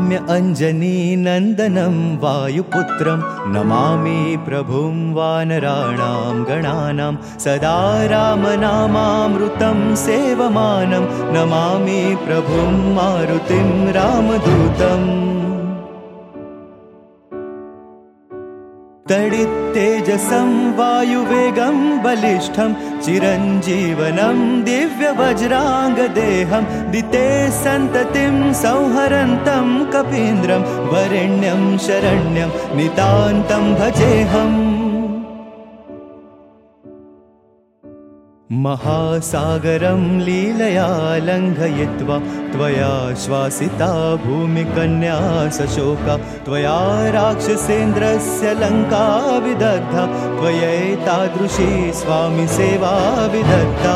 नमाम्य अञ्जनीनन्दनं वायुपुत्रं नमामि प्रभुं वानराणां गणानां सदा रामनामामृतं सेवमानं नमामि प्रभुं मारुतिं रामदूतम् तडित्तेजसं वायुवेगं बलिष्ठं चिरञ्जीवनं दिव्यवज्राङ्गदेहं दिते सन्ततिं संहरन्तं कपीन्द्रं वरेण्यं शरण्यं नितान्तं भजेऽहम् महासागरं लीलया लङ्घयित्वा त्वया श्वासिता भूमिकन्या सशोका त्वया राक्षसेन्द्रस्य लङ्का विदग्धा त्वयैतादृशी स्वामि सेवा विदग्धा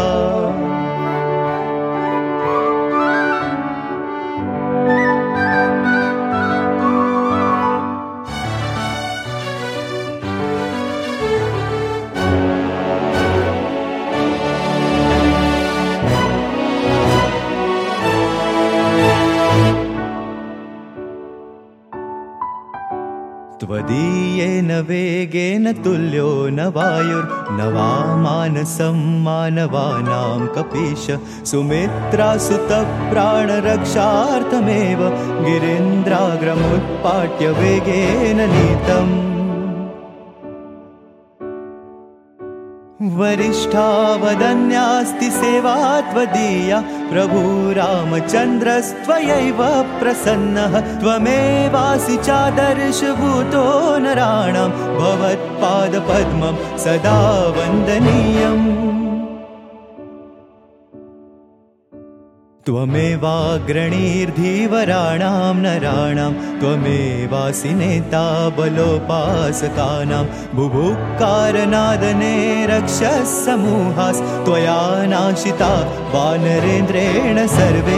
त्वदीयेन वेगेन तुल्यो न वायुर्न वा मानसं मानवानां कपीश सुमित्रासुतप्राणरक्षार्थमेव गिरीन्द्राग्रमुत्पाट्य वेगेन नीतम् वरिष्ठा वदन्यास्ति सेवा त्वदीया प्रभु रामचन्द्रस्त्वयैव प्रसन्नः त्वमेवासि चादर्शभूतो नराणां भवत्पादपद्मं सदा वन्दनीयम् त्वमेवाग्रणीर्धीवराणां नराणां त्वमेवासि नेता बलोपासकानां बुभुक्कारनादने रक्षःसमूहास्त्वया नाशिता वानरेन्द्रेण सर्वे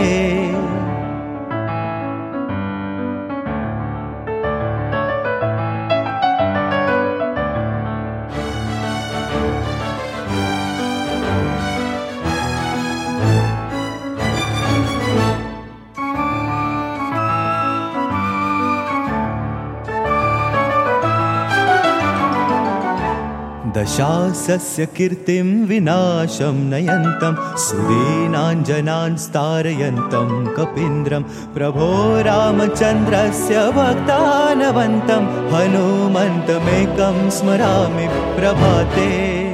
दशासस्य कीर्तिं विनाशं नयन्तं सुदीनाञ्जनान् स्तारयन्तं कपीन्द्रं प्रभो रामचन्द्रस्य भक्तानवन्तं हनुमन्तमेकं स्मरामि प्रभाते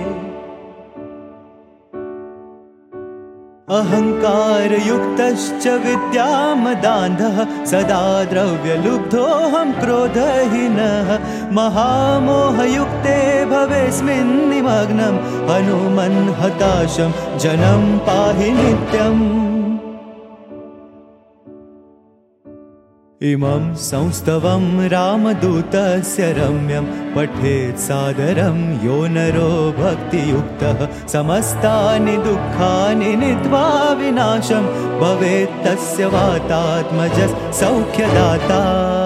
अहङ्कारयुक्तश्च विद्यामदान्धः सदा द्रव्यलुब्धोऽहं क्रोधहीनः महामोहयुक्ते भवेस्मिन् निमग्नं हनुमन् हताशं जनं पाहि नित्यम् इमं संस्तवं रामदूतस्य रम्यं पठेत् सादरं यो नरो भक्तियुक्तः समस्तानि दुःखानि नीत्वा विनाशं भवेत् तस्य वातात्मजः सौख्यदाता